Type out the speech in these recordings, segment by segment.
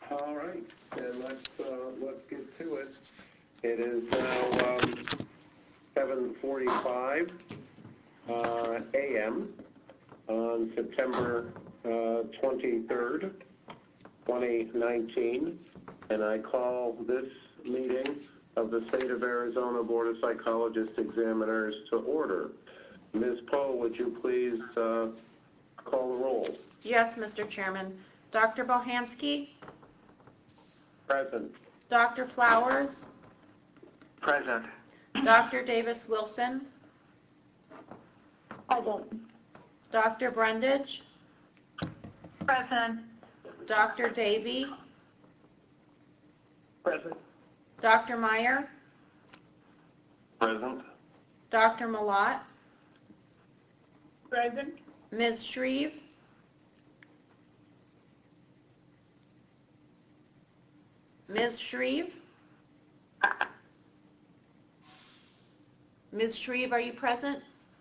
All right, and let's get to it. It is now 7:45 a.m. on September 23rd, 2019, and I call this meeting of the State of Arizona Board of Psychologists Examiners to order. Ms. Poe, would you please call the roll? Yes, Mr. Chairman. Dr. Bohamski? Present. Dr. Flowers? Present. Dr. Davis-Wilson? Present. Dr. Brundage? Present. Dr. Davy? Present. Dr. Meyer? Present. Dr. Malott? Present. Ms. Shreve? Ms. Shreve? Ms. Shreve, are you present?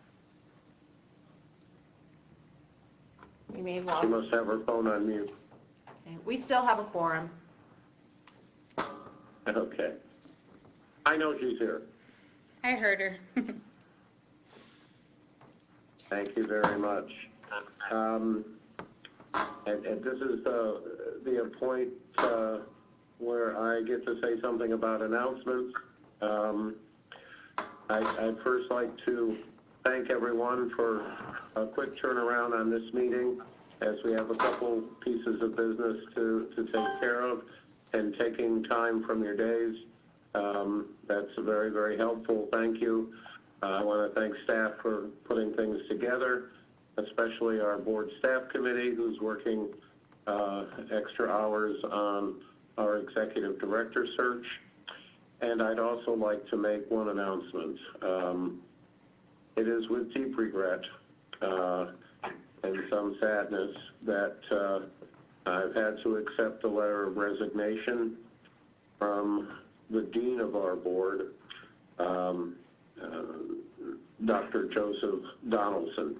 We may have She lost. must have her phone on mute. Okay. We still have a quorum. Okay. I know she's here. I heard her. Thank you very much. And this is the point where I get to say something about announcements. I'd first like to thank everyone for a quick turnaround on this meeting, as we have a couple pieces of business to take care of, and taking time from your days. That's very, very helpful. Thank you. I want to thank staff for putting things together, especially our board staff committee, who's working extra hours on our executive director search. And I'd also like to make one announcement. It is with deep regret and some sadness that I've had to accept a letter of resignation from the dean of our board, Dr. Joseph Donaldson.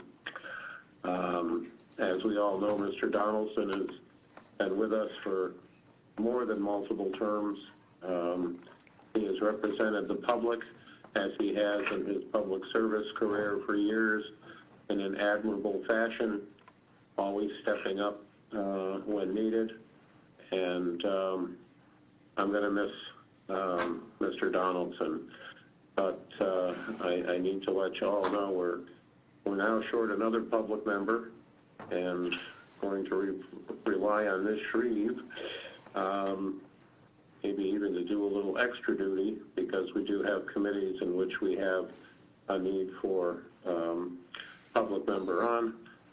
As we all know, Mr. Donaldson has been with us for more than multiple terms. He has represented the public, as he has in his public service career for years, in an admirable fashion, always stepping up when needed. And I'm going to miss Mr. Donaldson. But I need to let you all know we're now short another public member, and going to rely on Ms. Shreve, maybe even to do a little extra duty, because we do have committees in which we have a need for public member on.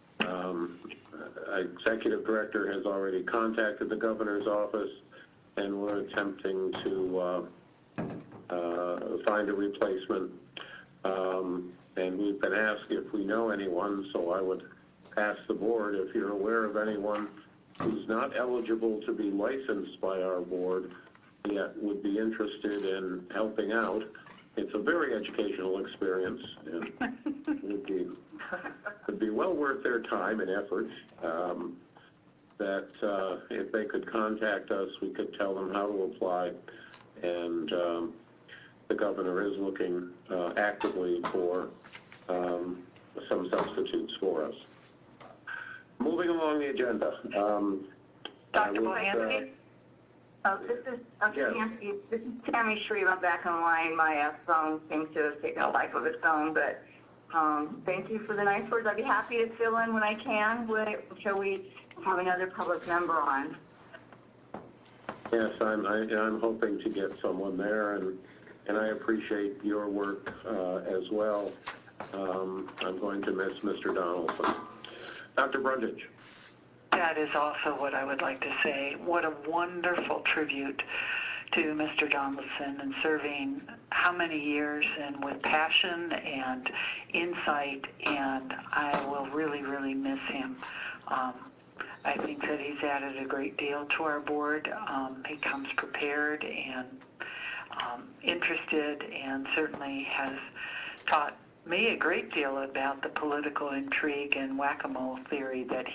Executive director has already contacted the governor's office, and we're attempting to find a replacement. And we've been asked if we know anyone, so I would ask the board if you're aware of anyone who's not eligible to be licensed by our board, yet would be interested in helping out. It's a very educational experience, and would be well worth their time and effort. That if they could contact us, we could tell them how to apply, and the governor is looking actively for some substitutes for us. Moving along the agenda. Dr. Bohamski? This is Dr. Bohamski. This is Tammy Shreve. I'm back online. My phone seems to have taken a life of its own, but thank you for the nice words. I'd be happy to fill in when I can. Shall we have another public member on? Yes, I'm hoping to get someone there, and I appreciate your work as well. I'm going to miss Mr. Donaldson. Dr. Brundage. That is also what I would like to say. What a wonderful tribute to Mr. Donaldson, and serving how many years, and with passion and insight, and I will really, really miss him. I think that he's added a great deal to our board. He comes prepared and interested, and certainly has taught me a great deal about the political intrigue and whack-a-mole theory that he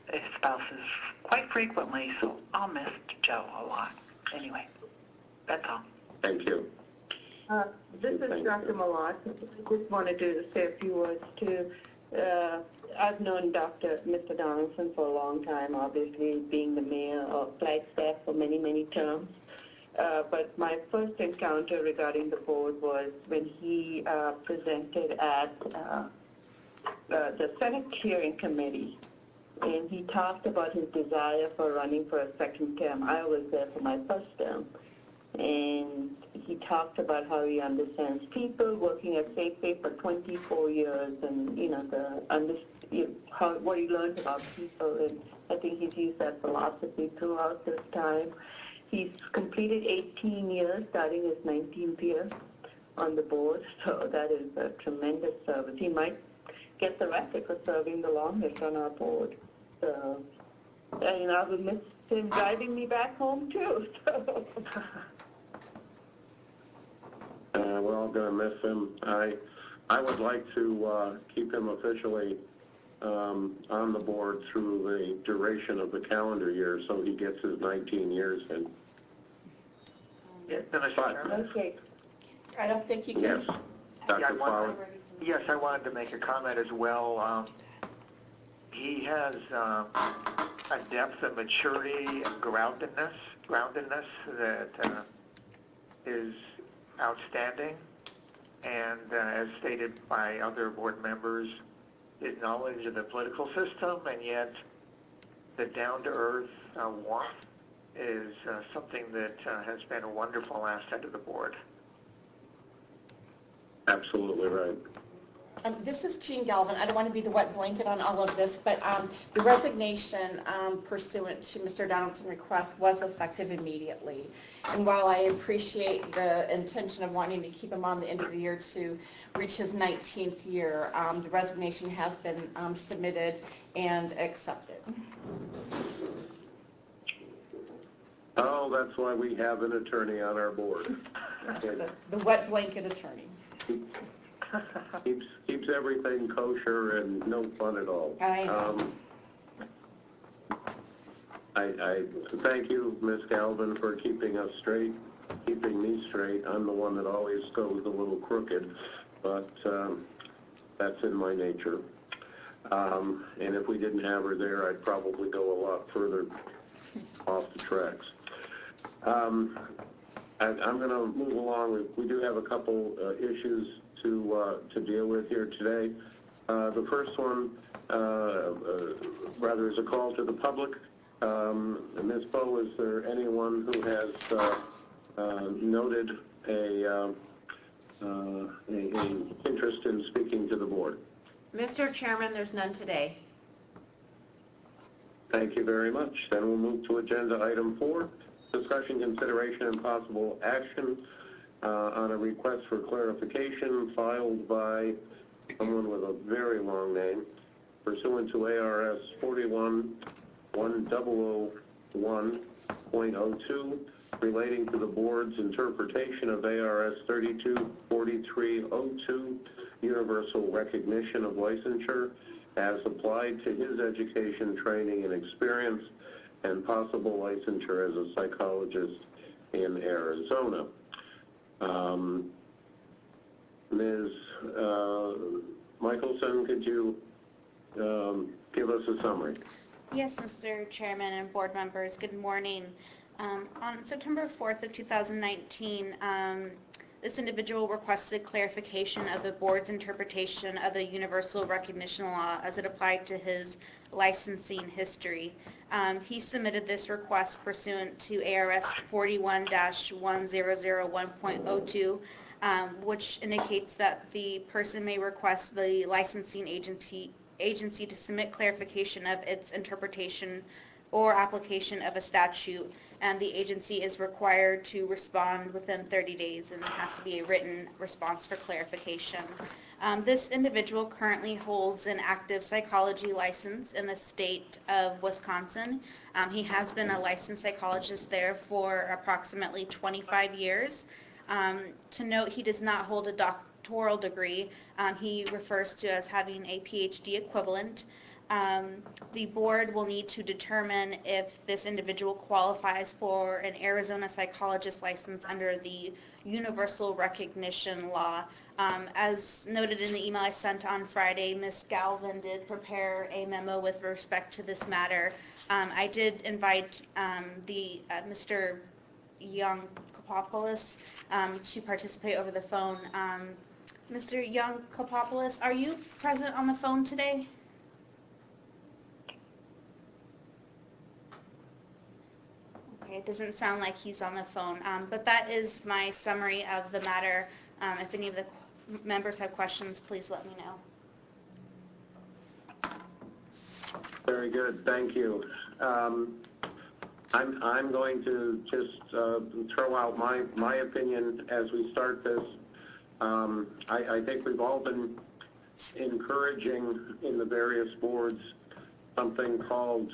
spouses quite frequently, so I'll miss Joe a lot. Anyway, that's all. Thank you. This is Dr. Malott. I just wanted to say a few words too. I've known Mr. Donaldson for a long time, obviously being the mayor of Flagstaff for many, many terms. But my first encounter regarding the board was when he presented at the Senate Clearing Committee, and he talked about his desire for running for a second term. I was there for my first term, and he talked about how he understands people, working at Safeway for 24 years, and what he learned about people, and I think he's used that philosophy throughout this time. He's completed 18 years, starting his 19th year on the board, so that is a tremendous service. He might get the record for serving the longest on our board. So, and I will miss him driving me back home too. So. We're all going to miss him. I would like to keep him officially on the board through the duration of the calendar year, so he gets his 19 years in. Yes, Mr. Chairman. Okay. I don't think you can. Yes, Dr. Fowler. Yes, I wanted to make a comment as well. He has a depth of maturity and groundedness that is outstanding. And as stated by other board members, his knowledge of the political system and yet the down-to-earth warmth is something that has been a wonderful asset of the board. Absolutely right. This is Jean Galvin. I don't want to be the wet blanket on all of this, but the resignation pursuant to Mr. Donaldson's request was effective immediately. And while I appreciate the intention of wanting to keep him on the end of the year to reach his 19th year, the resignation has been submitted and accepted. Oh, that's why we have an attorney on our board. Yes, the wet blanket attorney. Keeps everything kosher and no fun at all. I know. I thank you, Ms. Galvin, for keeping us straight, keeping me straight. I'm the one that always goes a little crooked, but that's in my nature. And if we didn't have her there, I'd probably go a lot further off the tracks. I'm going to move along. We do have a couple issues to deal with here today. The first one, rather, is a call to the public. Ms. Poe, is there anyone who has noted an interest in speaking to the board? Mr. Chairman, there's none today. Thank you very much. Then we'll move to agenda item 4, discussion, consideration, and possible action on a request for clarification filed by someone with a very long name pursuant to ARS 41-1001.02 relating to the board's interpretation of ARS 324302, universal recognition of licensure as applied to his education, training, and experience, and possible licensure as a psychologist in Arizona. Ms. Michelson, could you give us a summary? Yes, Mr. Chairman and board members, good morning. On September 4th of 2019, this individual requested clarification of the board's interpretation of the universal recognition law as it applied to his licensing history. He submitted this request pursuant to ARS 41-1001.02, which indicates that the person may request the licensing agency to submit clarification of its interpretation or application of a statute, and the agency is required to respond within 30 days, and it has to be a written response for clarification. This individual currently holds an active psychology license in the state of Wisconsin. He has been a licensed psychologist there for approximately 25 years. To note, he does not hold a doctoral degree. He refers to as having a PhD equivalent. The board will need to determine if this individual qualifies for an Arizona psychologist license under the Universal Recognition Law. As noted in the email I sent on Friday, Ms. Galvin did prepare a memo with respect to this matter. I did invite Mr. Young Kopopoulos to participate over the phone. Mr. Young Kopopoulos, are you present on the phone today? Okay, it doesn't sound like he's on the phone, but that is my summary of the matter. If any of the members have questions, please let me know. Very good, thank you. I'm going to just throw out my opinion as we start this. I think we've all been encouraging in the various boards something called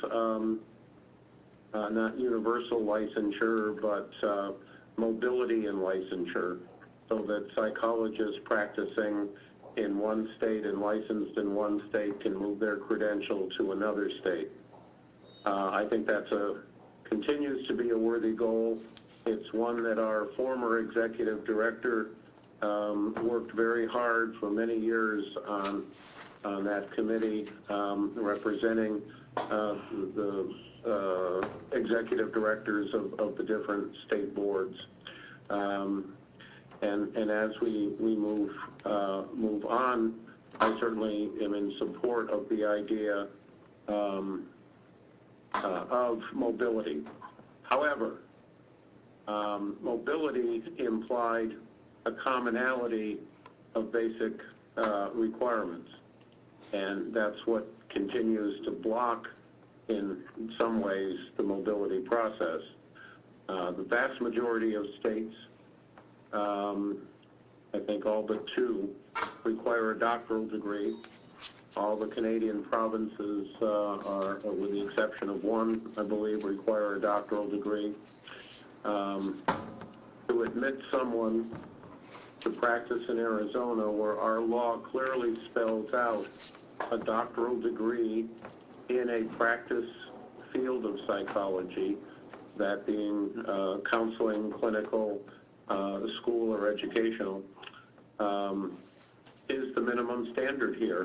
not universal licensure, but mobility in licensure, so that psychologists practicing in one state and licensed in one state can move their credential to another state. I think that continues to be a worthy goal. It's one that our former executive director worked very hard for many years on that committee, representing the executive directors of the different state boards. And as we move on, I certainly am in support of the idea of mobility. However, mobility implied a commonality of basic requirements, and that's what continues to block, in some ways, the mobility process. The vast majority of states, I think all but 2, require a doctoral degree. All the Canadian provinces are, with the exception of 1, I believe, require a doctoral degree. To admit someone to practice in Arizona, where our law clearly spells out a doctoral degree in a practice field of psychology, that being counseling, clinical, school, or educational, is the minimum standard here.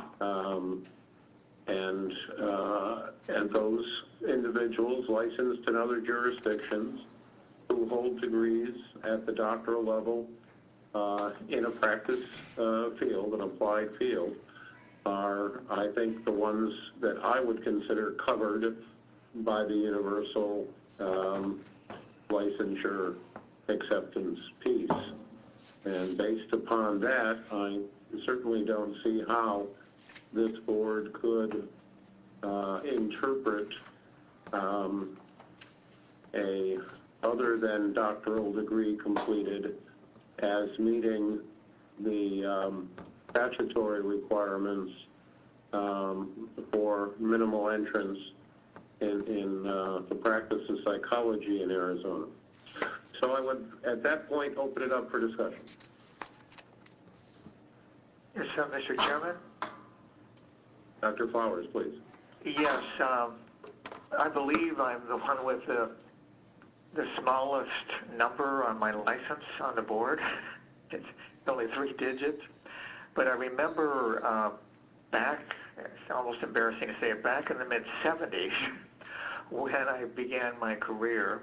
And those individuals licensed in other jurisdictions who hold degrees at the doctoral level in a practice field, an applied field, are, I think, the ones that I would consider covered by the universal licensure acceptance piece. And based upon that, I certainly don't see how this board could interpret a other than doctoral degree completed as meeting the statutory requirements for minimal entrance in the practice of psychology in Arizona. So I would, at that point, open it up for discussion. Yes, Mr. Chairman? Dr. Flowers, please. Yes, I believe I'm the one with the smallest number on my license on the board. It's only 3 digits. But I remember back, it's almost embarrassing to say it, back in the mid-'70s, when I began my career,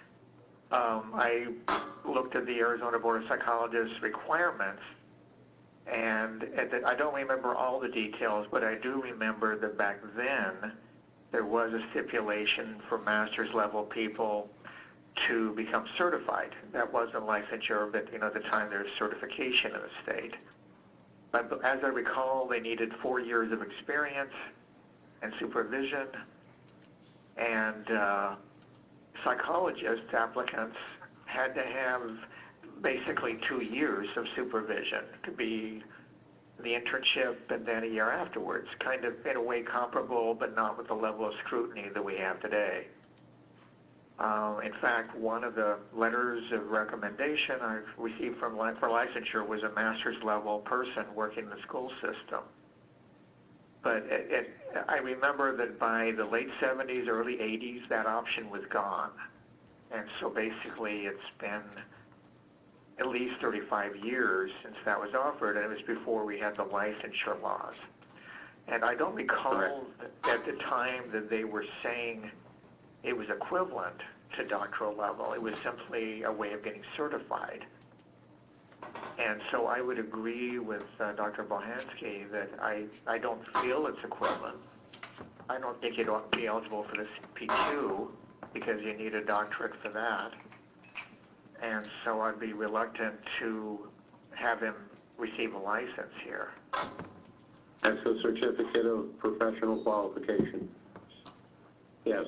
I looked at the Arizona Board of Psychologists requirements, and I don't remember all the details, but I do remember that back then there was a stipulation for master's level people to become certified. That wasn't licensure, but at the time there's certification in the state. But as I recall, they needed 4 years of experience and supervision, and psychologist applicants had to have basically 2 years of supervision. It could be the internship and then a year afterwards, kind of in a way comparable, but not with the level of scrutiny that we have today. In fact, one of the letters of recommendation I've received for licensure was a master's level person working in the school system. But I remember that by the late 70s, early 80s, that option was gone. And so basically it's been at least 35 years since that was offered, and it was before we had the licensure laws. And I don't recall at the time that they were saying it was equivalent to doctoral level. It was simply a way of getting certified. And so I would agree with Dr. Bohansky that I don't feel it's equivalent. I don't think you'd be eligible for the CP2 because you need a doctorate for that. And so I'd be reluctant to have him receive a license here. That's a certificate of professional qualification. Yes.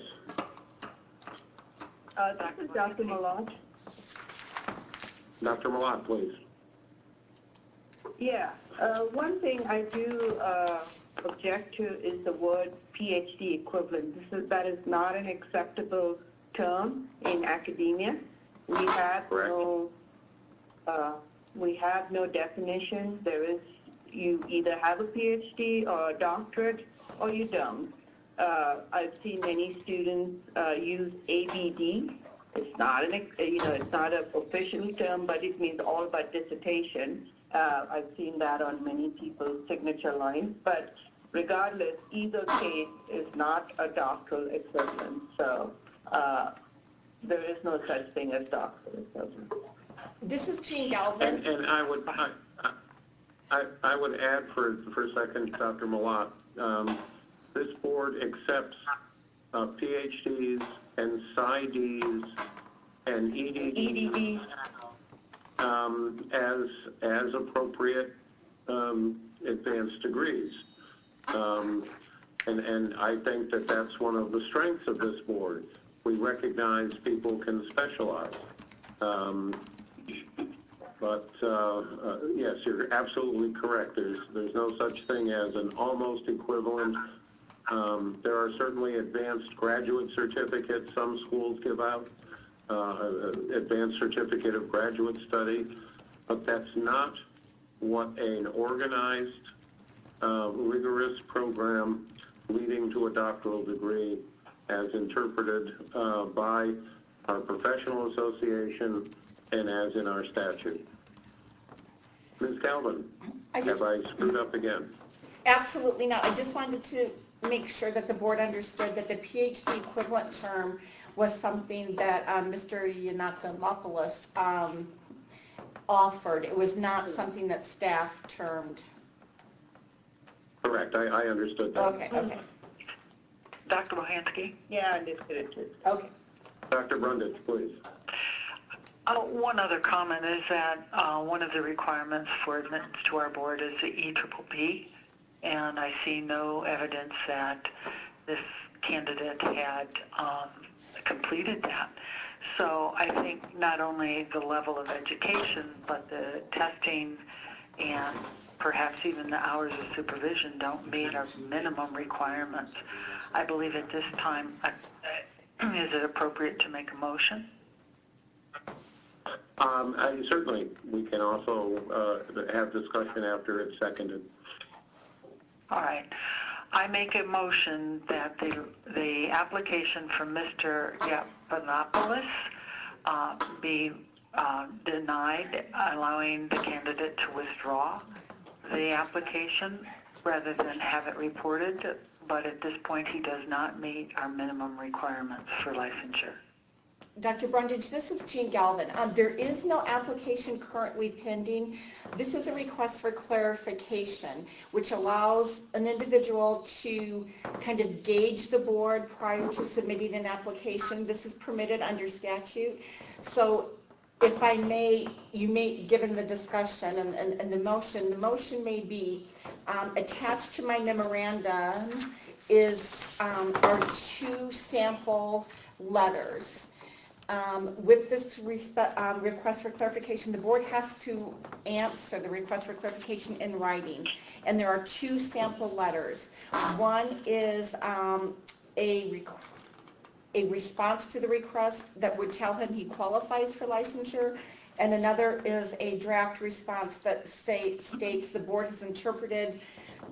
This is Dr. Malott. Dr. Malott, please. Yeah, one thing I do object to is the word PhD equivalent. That is not an acceptable term in academia. We have no definition. There is, you either have a PhD or a doctorate or you don't. I've seen many students use ABD. It's not it's not an official term, but it means all but dissertation. I've seen that on many people's signature lines, but regardless, either case is not a doctoral equivalent. So there is no such thing as doctoral equivalent. This is Jean Galvin. And I would add for a second, Dr. Malott, this board accepts PhDs and PsyDs and EDDs as appropriate advanced degrees. And I think that that's one of the strengths of this board. We recognize people can specialize. But yes, you're absolutely correct. There's no such thing as an almost equivalent. There are certainly advanced graduate certificates some schools give out, advanced certificate of graduate study, but that's not what an organized, rigorous program leading to a doctoral degree as interpreted by our professional association and as in our statute. Ms. Galvin, have I screwed up again? Absolutely not. I just wanted to make sure that the board understood that the PhD equivalent term was something that Mr. Yiannopoulos offered. It was not something that staff termed. Correct. I understood that. Okay, okay. Dr. Bohansky? Yeah, I understood it too. Okay. Dr. Brundage, please. One other comment is that one of the requirements for admittance to our board is the EPPP, and I see no evidence that this candidate had completed that. So I think not only the level of education, but the testing and perhaps even the hours of supervision don't meet our minimum requirements. I believe at this time, is it appropriate to make a motion? Certainly, we can also have discussion after it's seconded. All right. I make a motion that the application from Mr. Yiannopoulos be denied, allowing the candidate to withdraw the application rather than have it reported, but at this point he does not meet our minimum requirements for licensure. Dr. Brundage, this is Jean Galvin. There is no application currently pending. This is a request for clarification, which allows an individual to kind of gauge the board prior to submitting an application. This is permitted under statute. So if I may, you may, given the discussion and the motion may be attached to my memorandum is our two sample letters. With this request for clarification, the board has to answer the request for clarification in writing. And there are two sample letters. One is a response to the request that would tell him he qualifies for licensure, and another is a draft response that states the board has interpreted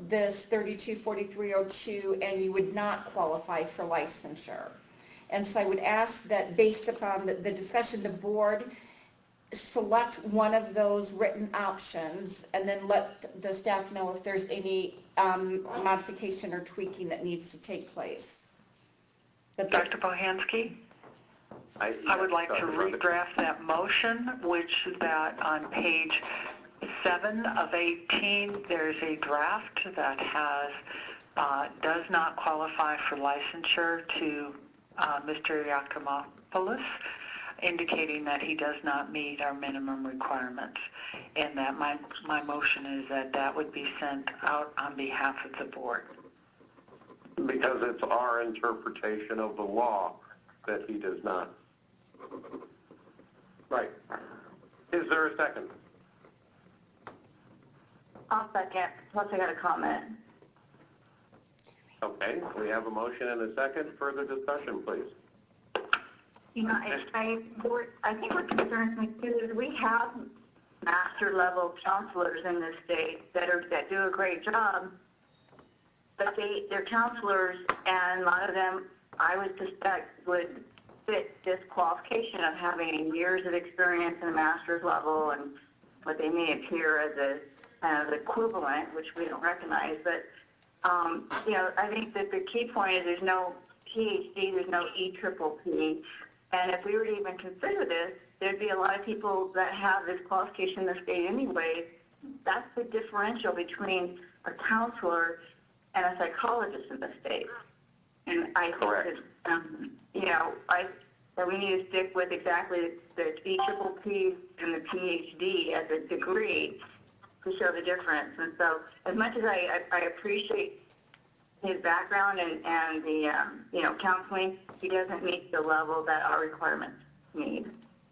this 324302 and you would not qualify for licensure. And so I would ask that based upon the discussion, the board select one of those written options and then let the staff know if there's any modification or tweaking that needs to take place. But Dr. Bohansky? I would like to redraft that motion, which that on page 7 of 18, there's a draft that has, does not qualify for licensure to Mr. Yakimopoulos, indicating that he does not meet our minimum requirements. And that my motion is that that would be sent out on behalf of the board. Because it's our interpretation of the law that he does not. Right. Is there a second? I'll second, plus I got a comment. Okay, we have a motion and a second. Further discussion, please. You know, I think what concerns me too is we have master level counselors in this state that do a great job, but they're counselors, and a lot of them, I would suspect, would fit this qualification of having years of experience in a master's level and what they may appear as a kind of equivalent, which we don't recognize. But you know, I think that the key point is there's no PhD, there's no EPPP, and if we were to even consider this, there'd be a lot of people that have this qualification in the state anyway. That's the differential between a counselor and a psychologist in the state. And I think that, you know, that we need to stick with exactly the EPPP and the PhD as a degree to show the difference. And so as much as I appreciate his background and the, you know, counseling, he doesn't meet the level that our requirements need.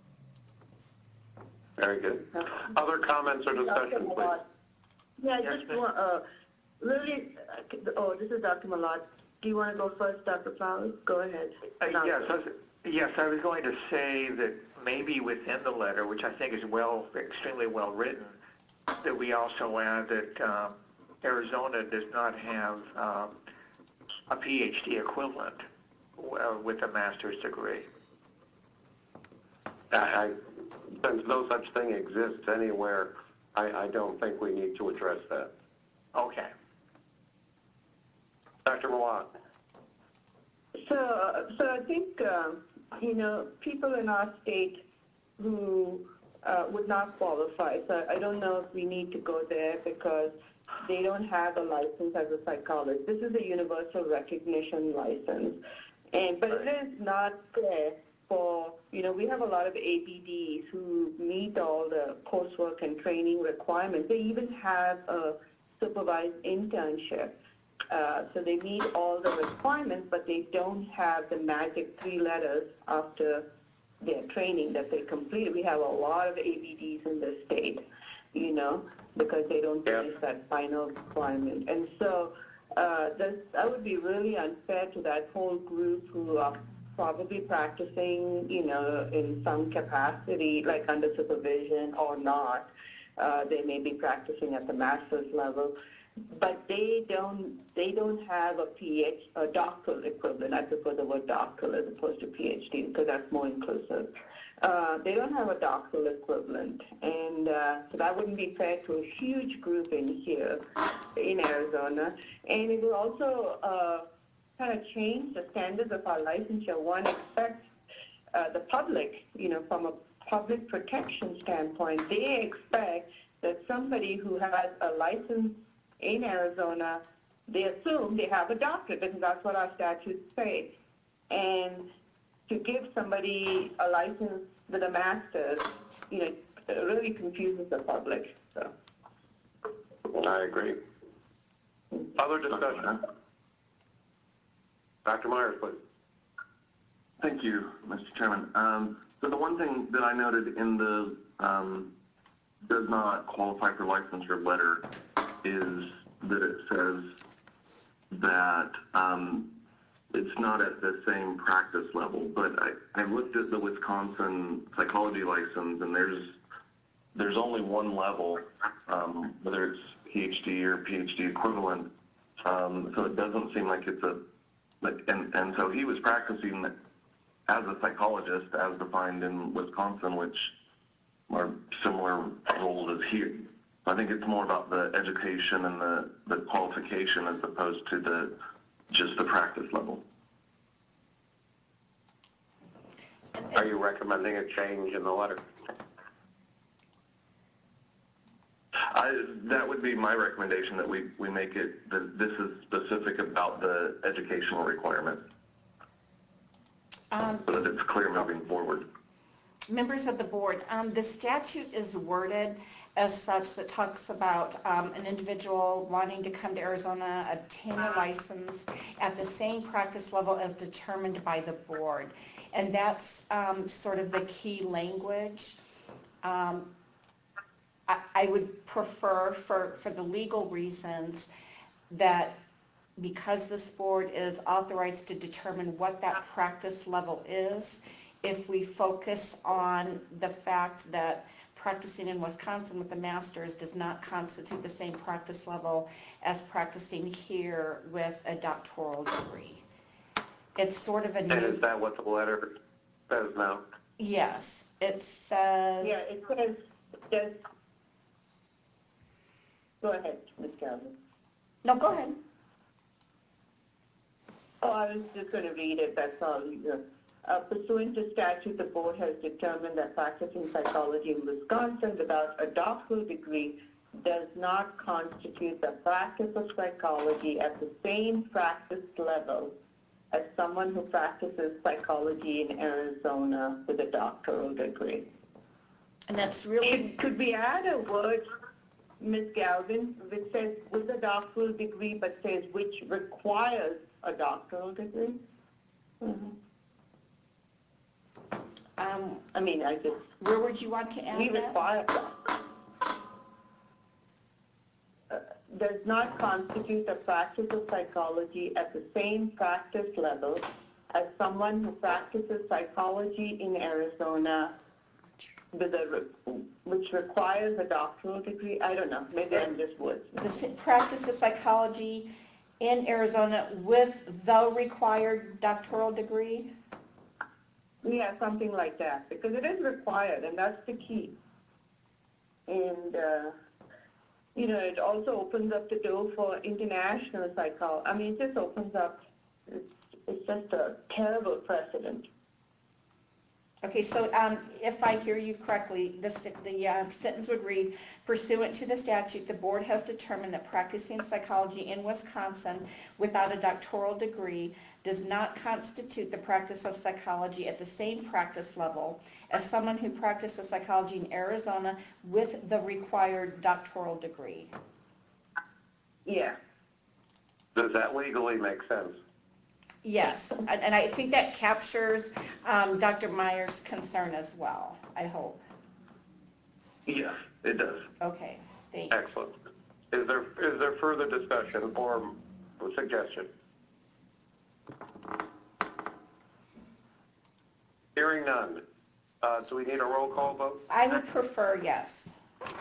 Very good. Other comments or discussion, please? Yeah, I just want, Lily, this is Dr. Malott. Do you want to go first, Dr. Flowers? Go ahead. Yes, I was going to say that maybe within the letter, which I think is extremely well written, that we also add that Arizona does not have a PhD equivalent with a master's degree. Since no such thing exists anywhere, I don't think we need to address that. Okay. Dr. Malott. So I think, you know, people in our state who would not qualify, so I don't know if we need to go there because they don't have a license as a psychologist. This is a universal recognition license. But it is not fair for, you know, we have a lot of ABDs who meet all the coursework and training requirements. They even have a supervised internship. So they meet all the requirements, but they don't have the magic 3 letters after their training that they completed. We have a lot of ABDs in the state, you know, because they don't finish that final requirement. And so that would be really unfair to that whole group who are probably practicing, you know, in some capacity, like under supervision or not. They may be practicing at the master's level, but they don't have a doctoral equivalent. I prefer the word doctoral as opposed to PhD because that's more inclusive. They don't have a doctoral equivalent, and so that wouldn't be fair to a huge group in here in Arizona. And it will also kind of change the standards of our licensure. One expects the public, you know, from a public protection standpoint, they expect that somebody who has a license in Arizona, they assume they have a doctorate because that's what our statutes say. And to give somebody a license with a master's, you know, it really confuses the public. So. I agree. Other discussion? Dr. Myers, please. Thank you, Mr. Chairman. So the one thing that I noted in the does not qualify for licensure letter is that it says that it's not at the same practice level. But I looked at the Wisconsin psychology license, and there's only one level, whether it's PhD or PhD equivalent. So it doesn't seem like it's and so he was practicing as a psychologist as defined in Wisconsin, which are similar roles as here. I think it's more about the education and the qualification as opposed to just the practice level. Are you recommending a change in the letter? That would be my recommendation, that we make it that this is specific about the educational requirements, so that it's clear moving forward. Members of the board, the statute is worded as such that talks about an individual wanting to come to Arizona, obtain a license at the same practice level as determined by the board. And that's sort of the key language. I would prefer, for the legal reasons, that because this board is authorized to determine what that practice level is, if we focus on the fact that practicing in Wisconsin with a master's does not constitute the same practice level as practicing here with a doctoral degree. It's sort of a new... And is that what the letter says now? Yes, it says... Yeah, it says, just, go ahead, Ms. Calvin. No, go ahead. Oh, I was just going to read it, that's all. Pursuant to statute, the board has determined that practicing psychology in Wisconsin without a doctoral degree does not constitute the practice of psychology at the same practice level as someone who practices psychology in Arizona with a doctoral degree. And that's really... Could we add a word, Ms. Galvin, which says with a doctoral degree, but says which requires a doctoral degree? Mm-hmm. I mean, I just... Where would you want to add We that? require does not constitute a practice of psychology at the same practice level as someone who practices psychology in Arizona with which requires a doctoral degree. I don't know, maybe I'm just wordsmithing. The practice of psychology in Arizona with the required doctoral degree? Yeah, something like that, because it is required, and that's the key. And, you know, it also opens up the door for international psychology. I mean, it just opens up, it's just a terrible precedent. Okay, so if I hear you correctly, the sentence would read, pursuant to the statute, the board has determined that practicing psychology in Wisconsin without a doctoral degree does not constitute the practice of psychology at the same practice level as someone who practices psychology in Arizona with the required doctoral degree. Yeah. Does that legally make sense? Yes, and I think that captures Dr. Meyer's concern as well, I hope. Yes, it does. Okay, thanks. Excellent. Is there further discussion or suggestion? Hearing none. Do we need a roll call vote? I would prefer yes.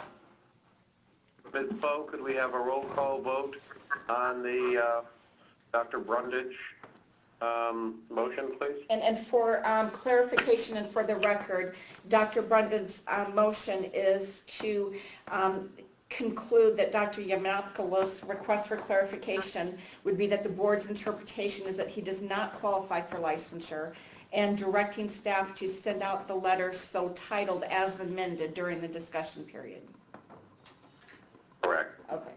Ms. Poe, could we have a roll call vote on the Dr. Brundage motion, please? And for clarification and for the record, Dr. Brundage's motion is to conclude that Dr. Yamakoulos' request for clarification would be that the board's interpretation is that he does not qualify for licensure, and directing staff to send out the letter so titled as amended during the discussion period. Correct. Okay.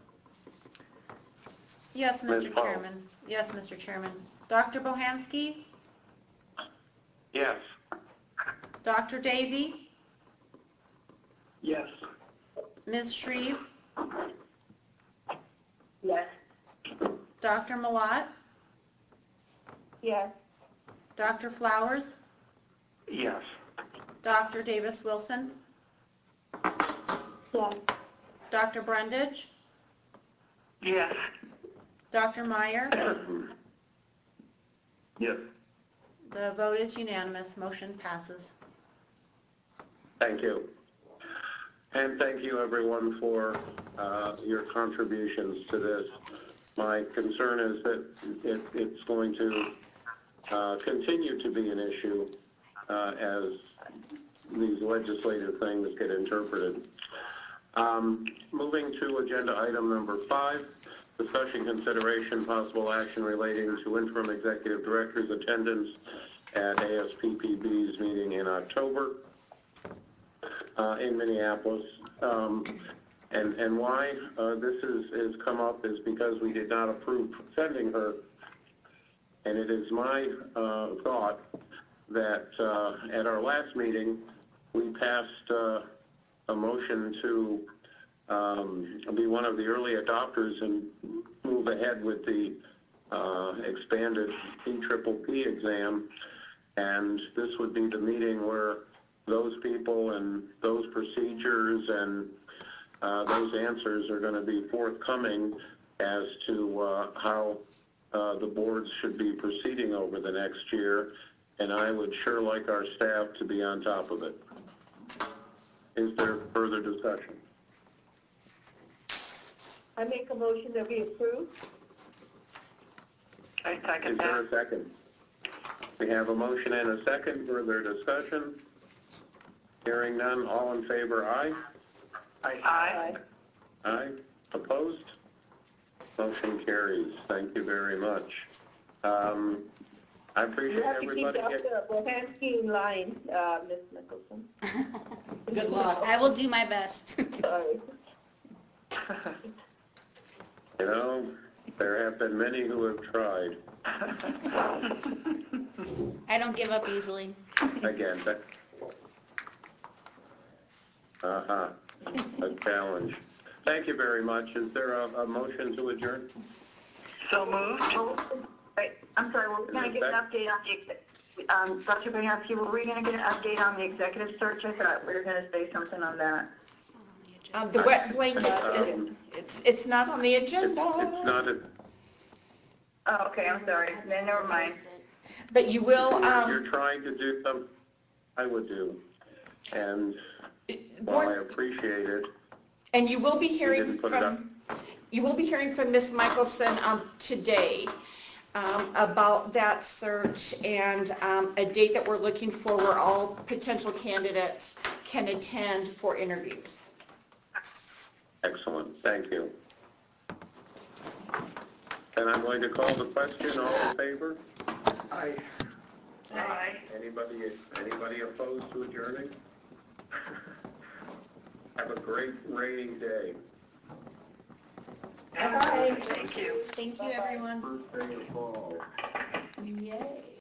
Yes, Ms. Mr. Poe. Chairman. Yes, Mr. Chairman. Dr. Bohansky? Yes. Dr. Davy? Yes. Ms. Shreve? Yes. Dr. Malat? Yes. Dr. Flowers? Yes. Dr. Davis-Wilson? Yes. Dr. Brundage? Yes. Dr. Meyer? Yes. The vote is unanimous. Motion passes. Thank you. And thank you, everyone, for your contributions to this. My concern is that it's going to continue to be an issue as these legislative things get interpreted. Moving to agenda item number 5, discussion, consideration, possible action relating to interim executive director's attendance at ASPPB's meeting in October in Minneapolis. And why this is come up is because we did not approve sending her. And it is my thought that at our last meeting, we passed a motion to be one of the early adopters and move ahead with the expanded EPPP exam. And this would be the meeting where those people and those procedures and those answers are going to be forthcoming as to how the boards should be proceeding over the next year. And I would sure like our staff to be on top of it. Is there further discussion? I make a motion that we approve. I second Is there that. a second? We have a motion and a second. Further discussion? Hearing none. All in favor, aye? Aye. Aye. Opposed? Motion carries. Thank you very much. I appreciate You have to keep everybody getting... Dr. Bohanski in line, Ms. Nicholson. Good luck. I will do my best. Sorry. You know, there have been many who have tried. I don't give up easily. Again, a challenge. Thank you very much. Is there a motion to adjourn? So moved. Right, I'm sorry, we're going to get an update on the, Dr. Bohanski, were we going to get an update on the executive search? I thought we were going to say something on that. The wet blanket, it's not on the agenda. It's not a... Oh, okay, I'm sorry, then never mind. But you will, You're trying to do something I would do. And while I appreciate it, and you will be you hearing didn't put it up. from Ms. Michelson today about that search and a date that we're looking for where all potential candidates can attend for interviews. Excellent. Thank you. And I'm going to call the question. All in favor? Aye. Aye. Anybody opposed to adjourning? Have a great rainy day. Thank you. Thank you, everyone. First day of fall. Yay.